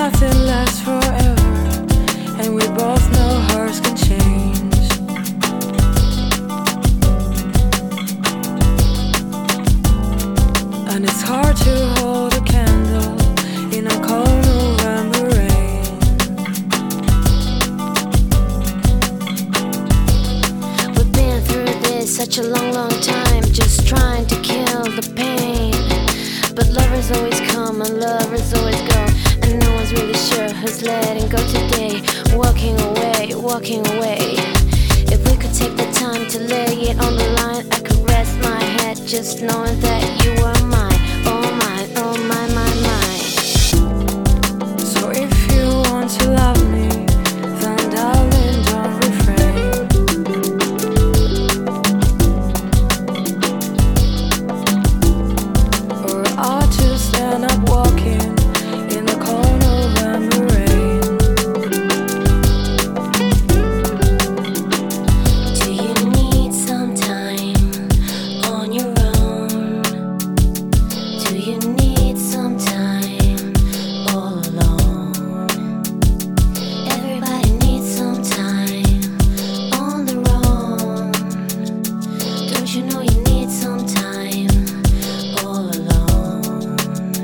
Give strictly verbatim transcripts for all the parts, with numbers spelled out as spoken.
nothing lasts forever, and we both know hearts can change. And it's hard to hold a candle in a cold November rain. We've been through this such a long, long time, just trying to kill the pain. But lovers always come and lovers always go, and no one's really sure who's letting go today. Walking away, walking away. If we could take the time to lay it on the line, I could rest my head just knowing that you were mine. Oh mine, oh mine, mine, mine. So if you want to love me, then darling, don't refrain. Or I'll just end up walking in the cold November rain. Do you need some time on your own? Do you need some time all alone? Everybody needs some time on their own. Don't you know you need some time all alone?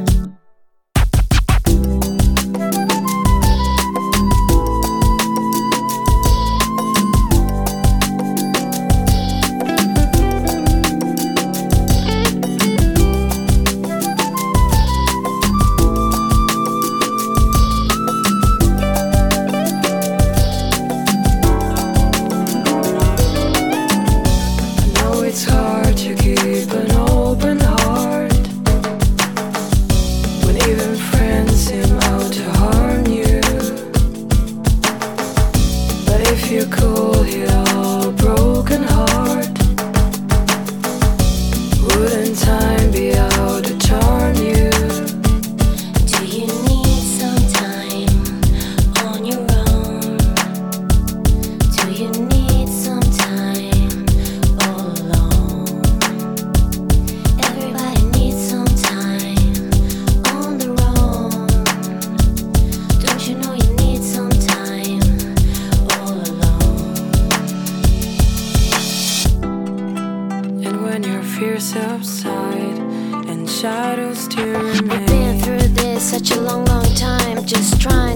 I know it's hard to keep an open heart when even friends seem out to harm you. But if you could heal a broken heart, wouldn't time be out to charm you? Do you need some time on your own? Do you need some time all alone? Everybody needs some time on their own. Don't you know you need some time all alone? And when your fears subside and shadows still We've remain, been through this such a long, long time, just trying